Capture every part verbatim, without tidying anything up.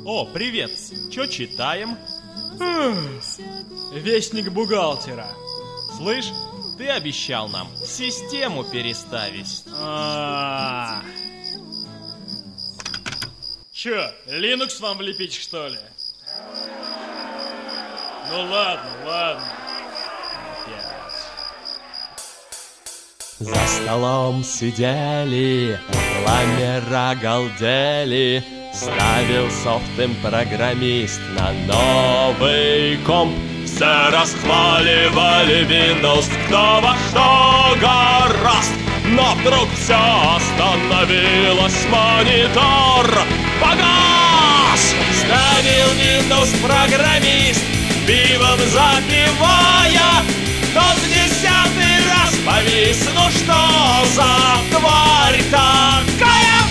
О, привет! Чё читаем? Вестник бухгалтера. Слышь, ты обещал нам систему переставить. А-а-а. Чё, Linux вам влепить, что ли? Ну ладно, ладно. За столом сидели, ламера галдели, ставил софт им программист на новый комп. Все расхваливали Windows, кто во что гораст. Но вдруг все остановилось, монитор погас. Ставил Windows программист, пивом запивая, тот в десятый раз повис. Ну что за тварь такая?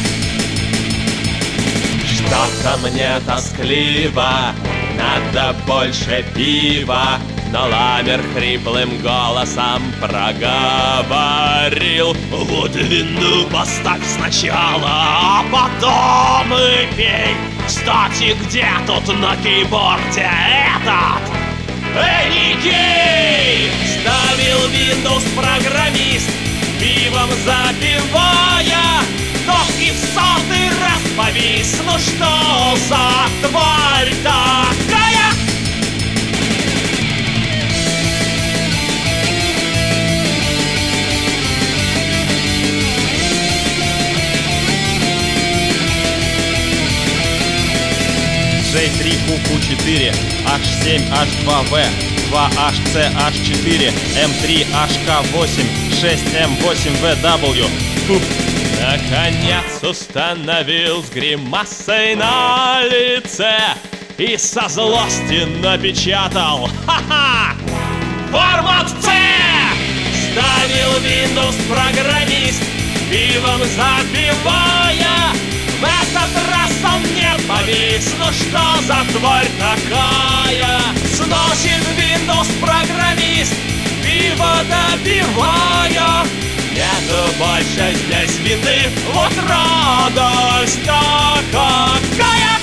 Что-то мне тоскливо, надо больше пива. Но ламер хриплым голосом проговорил: вот вину поставь сначала, а потом и пей. Кстати, где тут на кейборде этот? Эй, Никей! Ставил Windows программист, пивом запивая, но и в сотый раз повис. Ну что за тварь такая? джей три ку ку четыре, эйч семь эйч два ви, два эйч си эйч четыре, эм три эйч ка восемь, шесть эм восемь ви дабл ю. Фух. Наконец установил с гримасой на лице и со злости напечатал: ха-ха! Формат C! Ставил Windows программист, пивом запивая, в этот раз он не повис. Ну что за тварь такая? Сносит Windows программист, пиво допивая. Нету больше здесь вины, вот радость-то какая!